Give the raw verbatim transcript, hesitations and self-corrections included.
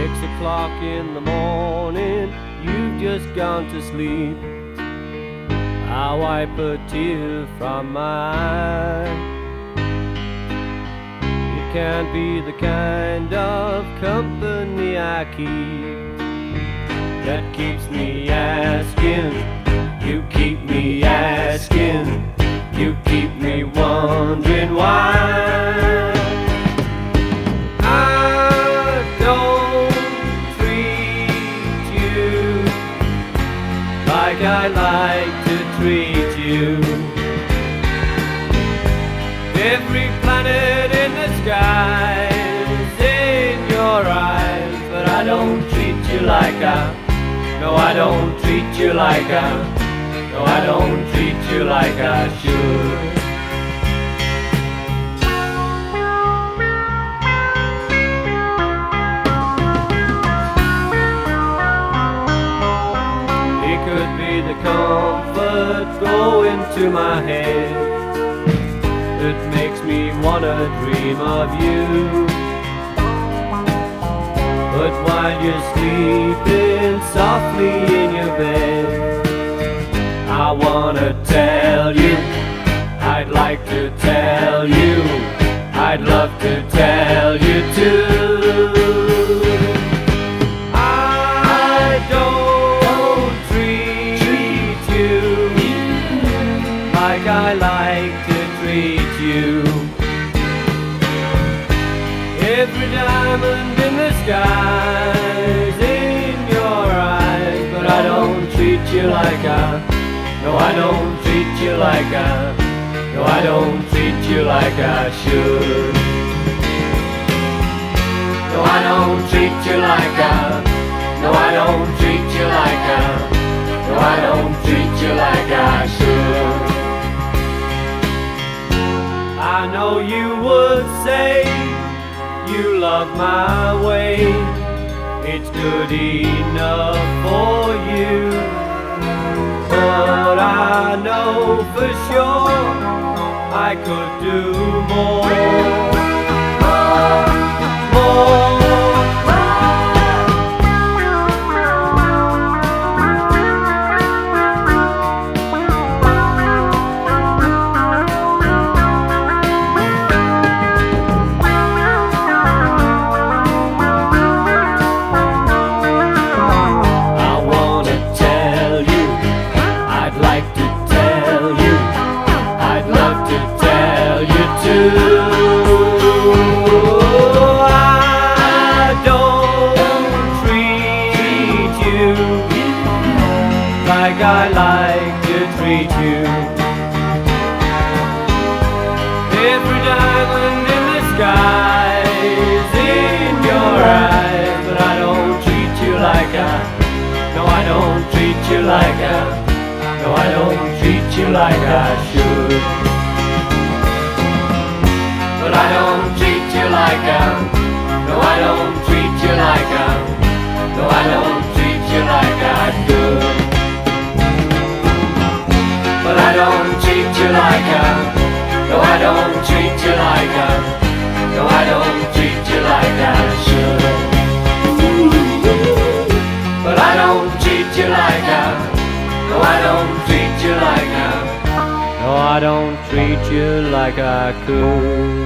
Six o'clock in the morning, you've just gone to sleep. I wipe a tear from my eye. It can't be the kind of company I keep that keeps me asking. You keep me asking. You keep me wondering why. I don't treat you like I like to treat you. Every planet in the sky is in your eyes, but I don't treat you like I, no, I don't treat you like I, no, I don't treat you like I should. It could be the comfort going to my head that makes me wanna dream of you. But while you're sleeping softly in your bed, I wanna tell you, I'd like to tell you, I'd love to tell you too. I don't treat you like I like to treat you. Every diamond in the sky's in your eyes, but I don't treat you like I, no, I don't treat you like I, no, I don't treat you like I should. No, I don't treat you like I, no, I don't treat you like I, no, I don't treat you like I should. I know you would say you love my way, it's good enough for you. But I know for sure I could do more, more, more. I don't treat you like I like to treat you. Every diamond in the sky is in your eyes, but I don't treat you like I, no, I don't treat you like I, no, I don't treat you like I should. But I don't treat you like I, no, I don't treat you like I, no, I don't treat you like I could. But I don't treat you like I, no, I don't treat you like I, no, I don't treat you like I should. But I don't treat you like I, no, I don't treat you like I, no, I don't treat you like I could.